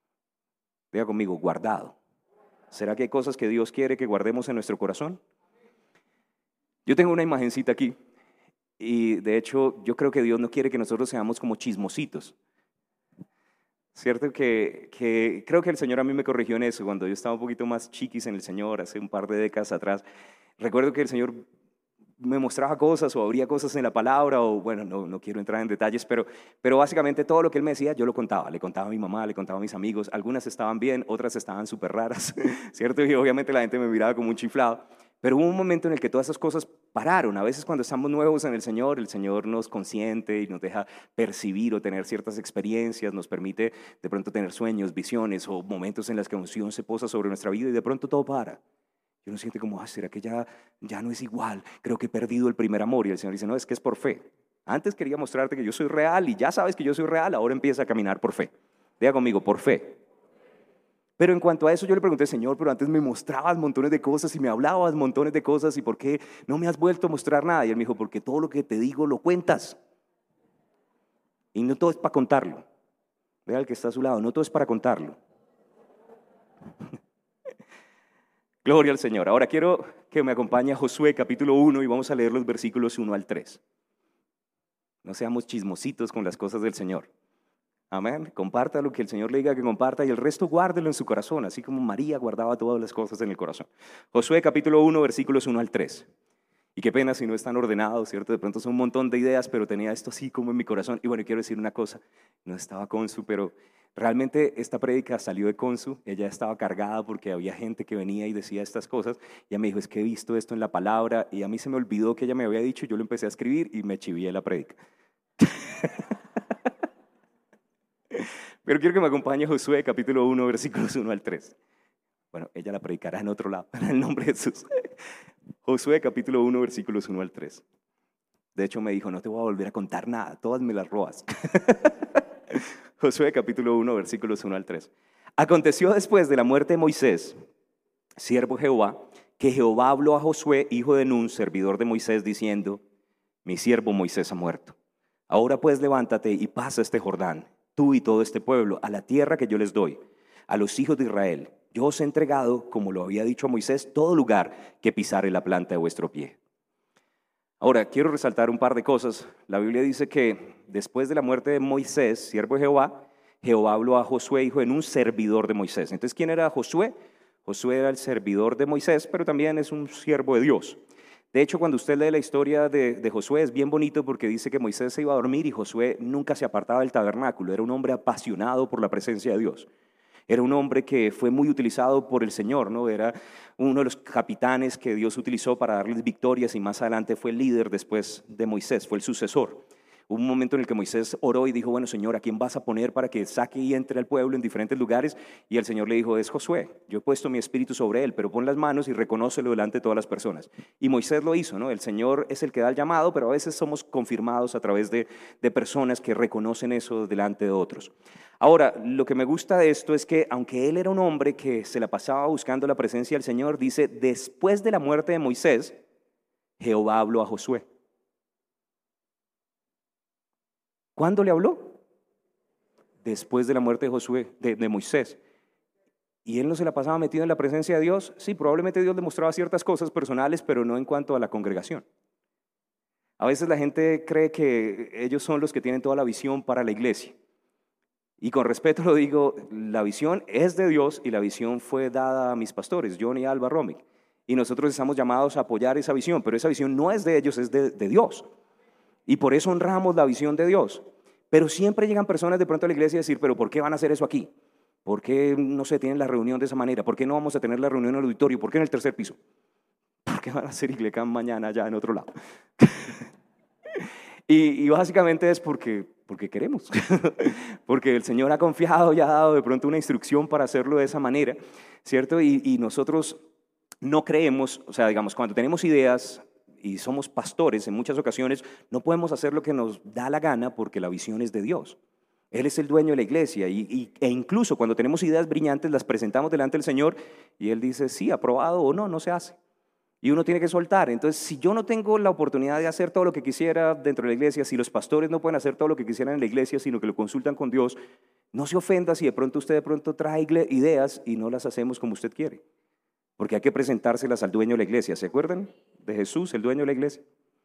Diga conmigo, guardado. ¿Será que hay cosas que Dios quiere que guardemos en nuestro corazón? Yo tengo una imagencita aquí Y de hecho, yo creo que Dios no quiere que nosotros seamos como chismositos. Cierto que creo que el Señor a mí me corrigió en eso, cuando yo estaba un poquito más chiquis en el Señor, hace un par de décadas atrás. Recuerdo que el Señor me mostraba cosas o abría cosas en la palabra, o bueno, no quiero entrar en detalles, pero básicamente todo lo que Él me decía, yo lo contaba. Le contaba a mi mamá, le contaba a mis amigos. Algunas estaban bien, otras estaban súper raras, ¿cierto? Y obviamente la gente me miraba como un chiflado. Pero hubo un momento en el que todas esas cosas pararon. A veces cuando estamos nuevos en el Señor nos consiente y nos deja percibir o tener ciertas experiencias, nos permite de pronto tener sueños, visiones o momentos en los que la unción se posa sobre nuestra vida y de pronto todo para. Y uno siente como, ¿será que ya no es igual? Creo que he perdido el primer amor. Y el Señor dice, no, es que es por fe. Antes quería mostrarte que yo soy real y ya sabes que yo soy real, ahora empieza a caminar por fe. Diga conmigo, por fe. Pero en cuanto a eso yo le pregunté, Señor, pero antes me mostrabas montones de cosas y me hablabas montones de cosas, ¿y por qué no me has vuelto a mostrar nada? Y Él me dijo, porque todo lo que te digo lo cuentas. Y no todo es para contarlo. Vea al que está a su lado, no todo es para contarlo. Gloria al Señor. Ahora quiero que me acompañe a Josué capítulo 1 y vamos a leer los versículos 1 al 3. No seamos chismositos con las cosas del Señor. Amén. Comparta lo que el Señor le diga que comparta y el resto guárdelo en su corazón, así como María guardaba todas las cosas en el corazón. Josué capítulo 1, versículos 1 al 3. Y qué pena si no están ordenados, ¿cierto? De pronto son un montón de ideas, pero tenía esto así como en mi corazón. Y bueno, quiero decir una cosa, no estaba Consu, pero realmente esta prédica salió de Consu. Ella estaba cargada porque había gente que venía y decía estas cosas. Y ella me dijo, es que he visto esto en la palabra. Y a mí se me olvidó que ella me había dicho, yo lo empecé a escribir y me chivié la prédica. Pero quiero que me acompañe Josué, capítulo 1, versículos 1 al 3. Bueno, ella la predicará en otro lado, en el nombre de Jesús. Josué, capítulo 1, versículos 1 al 3. De hecho, me dijo, no te voy a volver a contar nada, todas me las robas. Josué, capítulo 1, versículos 1 al 3. Aconteció después de la muerte de Moisés, siervo de Jehová, que Jehová habló a Josué, hijo de Nun, servidor de Moisés, diciendo, mi siervo Moisés ha muerto. Ahora pues levántate y pasa este Jordán, tú y todo este pueblo, a la tierra que yo les doy, a los hijos de Israel. Yo os he entregado, como lo había dicho a Moisés, todo lugar que pisare la planta de vuestro pie. Ahora, quiero resaltar un par de cosas. La Biblia dice que después de la muerte de Moisés, siervo de Jehová, Jehová habló a Josué, hijo de Nun, servidor de Moisés. Entonces, ¿quién era Josué? Josué era el servidor de Moisés, pero también es un siervo de Dios. De hecho, cuando usted lee la historia de Josué, es bien bonito porque dice que Moisés se iba a dormir y Josué nunca se apartaba del tabernáculo. Era un hombre apasionado por la presencia de Dios. Era un hombre que fue muy utilizado por el Señor, ¿no? Era uno de los capitanes que Dios utilizó para darles victorias y más adelante fue el líder después de Moisés, fue el sucesor. Hubo un momento en el que Moisés oró y dijo, bueno, Señor, ¿a quién vas a poner para que saque y entre al pueblo en diferentes lugares? Y el Señor le dijo, es Josué, yo he puesto mi espíritu sobre él, pero pon las manos y reconócelo delante de todas las personas. Y Moisés lo hizo, ¿no? El Señor es el que da el llamado, pero a veces somos confirmados a través de personas que reconocen eso delante de otros. Ahora, lo que me gusta de esto es que aunque él era un hombre que se la pasaba buscando la presencia del Señor, dice, después de la muerte de Moisés, Jehová habló a Josué. ¿Cuándo le habló? Después de la muerte de Josué, de Moisés. ¿Y él no se la pasaba metido en la presencia de Dios? Sí, probablemente Dios le mostraba ciertas cosas personales, pero no en cuanto a la congregación. A veces la gente cree que ellos son los que tienen toda la visión para la iglesia. Y con respeto lo digo, la visión es de Dios y la visión fue dada a mis pastores, John y Alba Romick. Y nosotros estamos llamados a apoyar esa visión, pero esa visión no es de ellos, es de Dios. Y por eso honramos la visión de Dios. Pero siempre llegan personas de pronto a la iglesia a decir, pero ¿por qué van a hacer eso aquí? ¿Por qué no se tienen la reunión de esa manera? ¿Por qué no vamos a tener la reunión en el auditorio? ¿Por qué en el tercer piso? ¿Por qué van a hacer Iglecam mañana allá en otro lado? y básicamente es porque queremos. Porque el Señor ha confiado y ha dado de pronto una instrucción para hacerlo de esa manera, ¿cierto? Y nosotros no creemos, o sea, digamos, cuando tenemos ideas y somos pastores, en muchas ocasiones no podemos hacer lo que nos da la gana porque la visión es de Dios. Él es el dueño de la iglesia e incluso cuando tenemos ideas brillantes las presentamos delante del Señor y Él dice, sí, aprobado o no, no se hace. Y uno tiene que soltar. Entonces, si yo no tengo la oportunidad de hacer todo lo que quisiera dentro de la iglesia, si los pastores no pueden hacer todo lo que quisieran en la iglesia, sino que lo consultan con Dios, no se ofenda si de pronto usted trae ideas y no las hacemos como usted quiere. Porque hay que presentárselas al dueño de la iglesia. ¿Se acuerdan de Jesús, el dueño de la iglesia?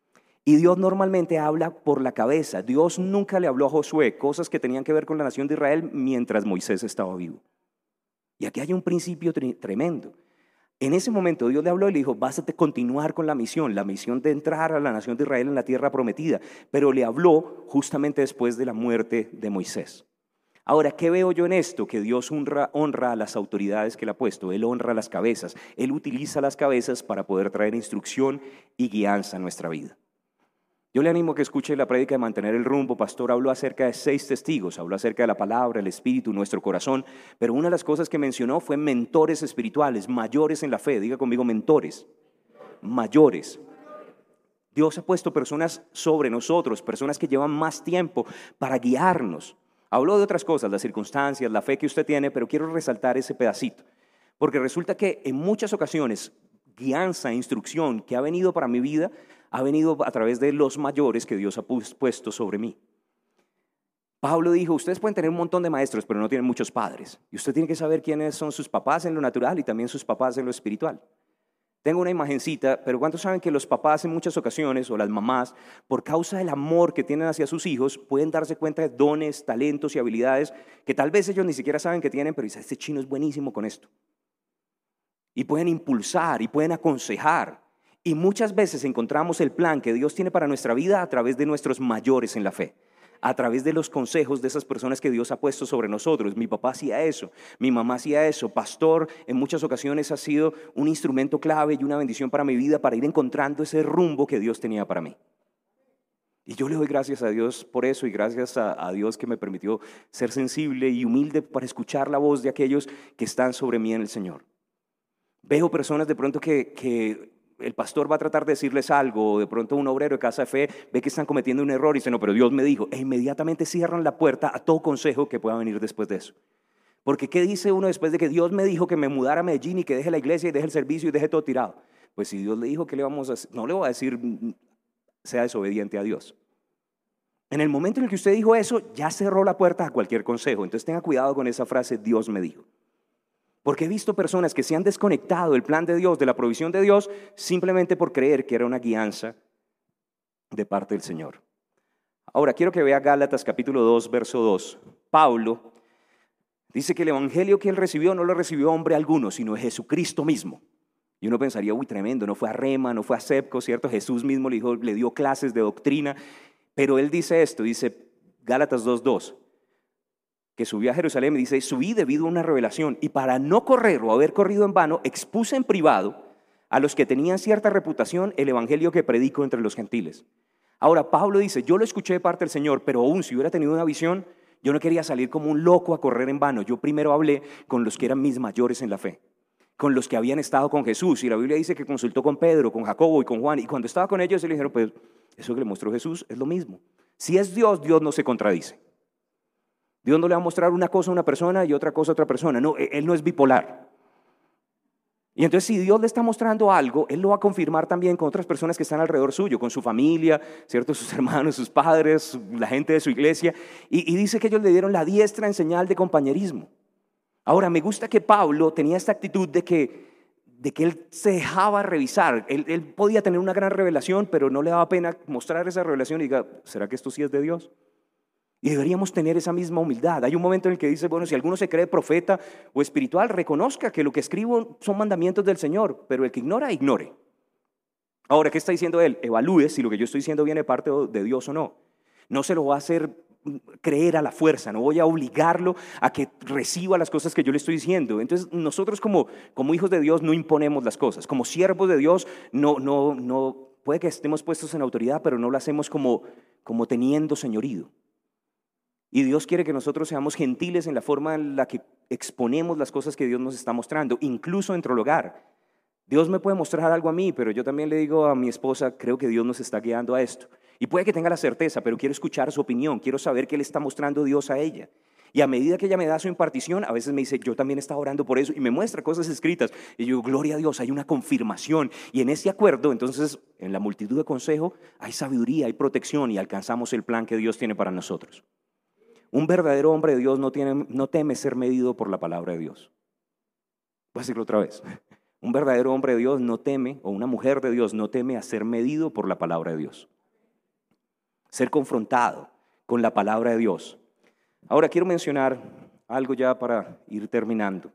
Y Dios normalmente habla por la cabeza. Dios nunca le habló a Josué cosas que tenían que ver con la nación de Israel mientras Moisés estaba vivo. Y aquí hay un principio tremendo. En ese momento Dios le habló y le dijo, vas a continuar con la misión de entrar a la nación de Israel en la tierra prometida. Pero le habló justamente después de la muerte de Moisés. Ahora, ¿qué veo yo en esto? Que Dios honra a las autoridades que Él ha puesto. Él honra a las cabezas. Él utiliza las cabezas para poder traer instrucción y guianza a nuestra vida. Yo le animo a que escuche la prédica de Mantener el Rumbo. Pastor habló acerca de 6 testigos, habló acerca de la palabra, el espíritu, nuestro corazón, pero una de las cosas que mencionó fue mentores espirituales, mayores en la fe. Diga conmigo, mentores, mayores. Dios ha puesto personas sobre nosotros, personas que llevan más tiempo para guiarnos. Habló de otras cosas, las circunstancias, la fe que usted tiene, pero quiero resaltar ese pedacito, porque resulta que en muchas ocasiones guianza, instrucción que ha venido para mi vida, ha venido a través de los mayores que Dios ha puesto sobre mí. Pablo dijo, ustedes pueden tener un montón de maestros, pero no tienen muchos padres. Y usted tiene que saber quiénes son sus papás en lo natural y también sus papás en lo espiritual. Tengo una imagencita, pero ¿cuántos saben que los papás en muchas ocasiones, o las mamás, por causa del amor que tienen hacia sus hijos, pueden darse cuenta de dones, talentos y habilidades que tal vez ellos ni siquiera saben que tienen, pero dicen, este chino es buenísimo con esto. Y pueden impulsar y pueden aconsejar. Y muchas veces encontramos el plan que Dios tiene para nuestra vida a través de nuestros mayores en la fe, a través de los consejos de esas personas que Dios ha puesto sobre nosotros. Mi papá hacía eso, mi mamá hacía eso, pastor en muchas ocasiones ha sido un instrumento clave y una bendición para mi vida, para ir encontrando ese rumbo que Dios tenía para mí. Y yo le doy gracias a Dios por eso y gracias a Dios que me permitió ser sensible y humilde para escuchar la voz de aquellos que están sobre mí en el Señor. Veo personas de pronto que el pastor va a tratar de decirles algo, o de pronto un obrero de casa de fe ve que están cometiendo un error y dice, no, pero Dios me dijo, e inmediatamente cierran la puerta a todo consejo que pueda venir después de eso. Porque ¿qué dice uno después de que Dios me dijo que me mudara a Medellín y que deje la iglesia y deje el servicio y deje todo tirado? Pues si Dios le dijo, ¿qué le vamos a hacer? No le voy a decir, sea desobediente a Dios. En el momento en el que usted dijo eso, ya cerró la puerta a cualquier consejo. Entonces tenga cuidado con esa frase, Dios me dijo. Porque he visto personas que se han desconectado del plan de Dios, de la provisión de Dios, simplemente por creer que era una guianza de parte del Señor. Ahora, quiero que vea Gálatas capítulo 2, verso 2. Pablo dice que el evangelio que él recibió no lo recibió hombre alguno, sino Jesucristo mismo. Y uno pensaría, uy, tremendo, no fue a Rema, no fue a Sepco, ¿cierto? Jesús mismo le dio clases de doctrina. Pero él dice esto, dice Gálatas 2:2. Que subió a Jerusalén y dice, subí debido a una revelación y para no correr o haber corrido en vano, expuse en privado a los que tenían cierta reputación el evangelio que predico entre los gentiles. Ahora Pablo dice, yo lo escuché de parte del Señor, pero aún si hubiera tenido una visión, yo no quería salir como un loco a correr en vano. Yo primero hablé con los que eran mis mayores en la fe, con los que habían estado con Jesús. Y la Biblia dice que consultó con Pedro, con Jacobo y con Juan. Y cuando estaba con ellos, le dijeron, pues eso que le mostró Jesús es lo mismo. Si es Dios, Dios no se contradice. Dios no le va a mostrar una cosa a una persona y otra cosa a otra persona. No, Él no es bipolar. Y entonces si Dios le está mostrando algo, Él lo va a confirmar también con otras personas que están alrededor suyo, con su familia, ¿cierto? Sus hermanos, sus padres, la gente de su iglesia. Y dice que ellos le dieron la diestra en señal de compañerismo. Ahora, me gusta que Pablo tenía esta actitud de que él se dejaba revisar. Él podía tener una gran revelación, pero no le daba pena mostrar esa revelación y diga, ¿será que esto sí es de Dios? Y deberíamos tener esa misma humildad. Hay un momento en el que dice, bueno, si alguno se cree profeta o espiritual, reconozca que lo que escribo son mandamientos del Señor, pero el que ignora, ignore. Ahora, ¿qué está diciendo él? Evalúe si lo que yo estoy diciendo viene de parte de Dios o no. No se lo va a hacer creer a la fuerza, no voy a obligarlo a que reciba las cosas que yo le estoy diciendo. Entonces nosotros como hijos de Dios no imponemos las cosas. Como siervos de Dios no puede que estemos puestos en autoridad, pero no lo hacemos como teniendo señorío. Y Dios quiere que nosotros seamos gentiles en la forma en la que exponemos las cosas que Dios nos está mostrando, incluso dentro del hogar. Dios me puede mostrar algo a mí, pero yo también le digo a mi esposa, creo que Dios nos está guiando a esto. Y puede que tenga la certeza, pero quiero escuchar su opinión, quiero saber qué le está mostrando Dios a ella. Y a medida que ella me da su impartición, a veces me dice, yo también estaba orando por eso, y me muestra cosas escritas. Y yo, gloria a Dios, hay una confirmación. Y en ese acuerdo, entonces, en la multitud de consejos, hay sabiduría, hay protección y alcanzamos el plan que Dios tiene para nosotros. Un verdadero hombre de Dios no teme ser medido por la palabra de Dios. Voy a decirlo otra vez. Un verdadero hombre de Dios no teme, o una mujer de Dios no teme a ser medido por la palabra de Dios. ser confrontado con la palabra de Dios. Ahora quiero mencionar algo ya para ir terminando.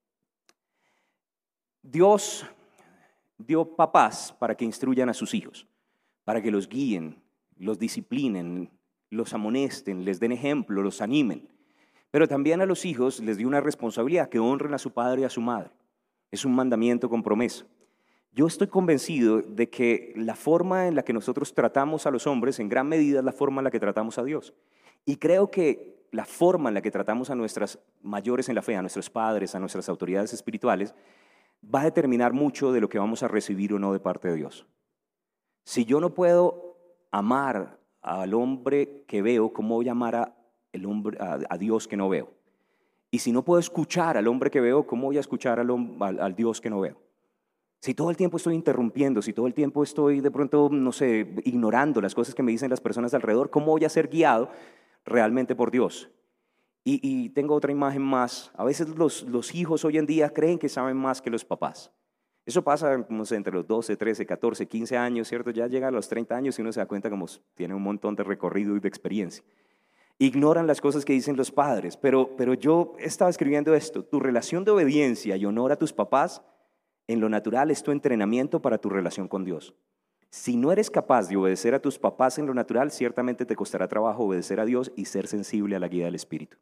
Dios dio papás para que instruyan a sus hijos, para que los guíen, los disciplinen, los amonesten, les den ejemplo, los animen. Pero también a los hijos les dio una responsabilidad, que honren a su padre y a su madre. Es un mandamiento con promesa. Yo estoy convencido de que la forma en la que nosotros tratamos a los hombres en gran medida es la forma en la que tratamos a Dios. Y creo que la forma en la que tratamos a nuestras mayores en la fe, a nuestros padres, a nuestras autoridades espirituales, va a determinar mucho de lo que vamos a recibir o no de parte de Dios. Si yo no puedo amar al hombre que veo, ¿cómo voy a amar a Dios que no veo? Y si no puedo escuchar al hombre que veo, ¿cómo voy a escuchar al Dios que no veo? Si todo el tiempo estoy interrumpiendo, si todo el tiempo estoy de pronto, no sé, ignorando las cosas que me dicen las personas alrededor, ¿cómo voy a ser guiado realmente por Dios? Y tengo otra imagen más. A veces los hijos hoy en día creen que saben más que los papás. Eso pasa, no sé, entre los 12, 13, 14, 15 años, ¿cierto? Ya llega a los 30 años y uno se da cuenta como tiene un montón de recorrido y de experiencia. Ignoran las cosas que dicen los padres, pero yo estaba escribiendo esto. Tu relación de obediencia y honor a tus papás, en lo natural, es tu entrenamiento para tu relación con Dios. Si no eres capaz de obedecer a tus papás en lo natural, ciertamente te costará trabajo obedecer a Dios y ser sensible a la guía del Espíritu.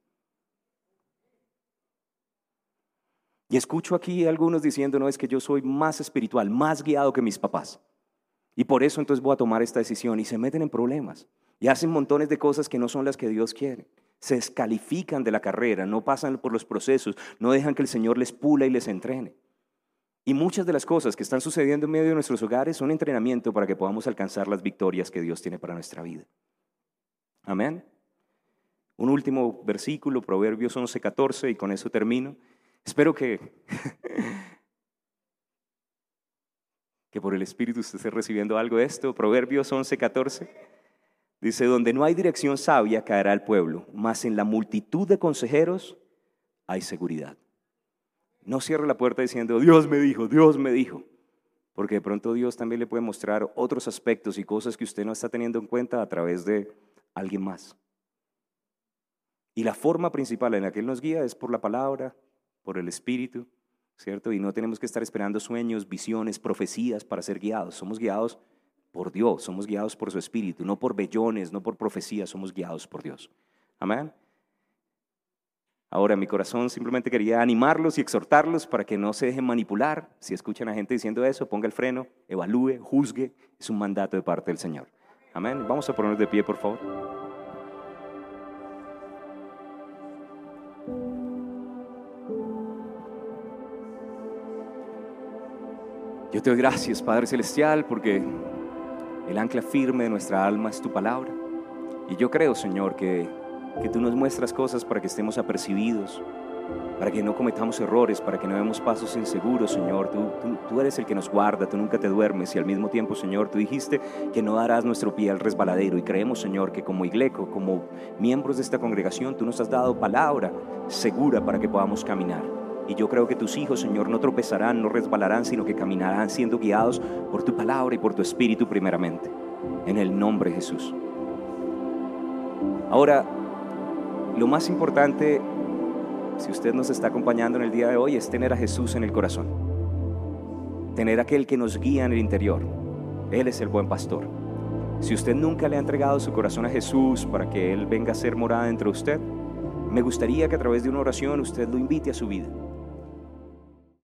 Y escucho aquí a algunos diciendo, no, es que yo soy más espiritual, más guiado que mis papás. Y por eso entonces voy a tomar esta decisión, y se meten en problemas. Y hacen montones de cosas que no son las que Dios quiere. Se descalifican de la carrera, no pasan por los procesos, no dejan que el Señor les pula y les entrene. Y muchas de las cosas que están sucediendo en medio de nuestros hogares son entrenamiento para que podamos alcanzar las victorias que Dios tiene para nuestra vida. Amén. Un último versículo, Proverbios 11:14, y con eso termino. Espero que por el Espíritu usted esté recibiendo algo de esto. Proverbios 11:14 dice, donde no hay dirección sabia caerá el pueblo, mas en la multitud de consejeros hay seguridad. No cierre la puerta diciendo, Dios me dijo, porque de pronto Dios también le puede mostrar otros aspectos y cosas que usted no está teniendo en cuenta a través de alguien más. Y la forma principal en la que Él nos guía es por la palabra, por el Espíritu, ¿cierto? Y no tenemos que estar esperando sueños, visiones, profecías para ser guiados. Somos guiados por Dios, somos guiados por su Espíritu, no por vellones, no por profecías, somos guiados por Dios. Amén. Ahora, mi corazón simplemente quería animarlos y exhortarlos para que no se dejen manipular. Si escuchan a gente diciendo eso, ponga el freno, evalúe, juzgue. Es un mandato de parte del Señor. Amén. Vamos a ponernos de pie, por favor. Yo te doy gracias, Padre Celestial, porque el ancla firme de nuestra alma es tu palabra. Y yo creo, Señor, que tú nos muestras cosas para que estemos apercibidos, para que no cometamos errores, para que no demos pasos inseguros, Señor. Tú eres el que nos guarda, tú nunca te duermes. Y al mismo tiempo, Señor, tú dijiste que no darás nuestro pie al resbaladero. Y creemos, Señor, que como iglesia, como miembros de esta congregación, tú nos has dado palabra segura para que podamos caminar. Y yo creo que tus hijos, Señor, no tropezarán, no resbalarán, sino que caminarán siendo guiados por tu palabra y por tu Espíritu primeramente. En el nombre de Jesús. Ahora, lo más importante, si usted nos está acompañando en el día de hoy, es tener a Jesús en el corazón. Tener a aquel que nos guía en el interior. Él es el buen pastor. Si usted nunca le ha entregado su corazón a Jesús para que Él venga a ser morada entre usted, me gustaría que a través de una oración usted lo invite a su vida.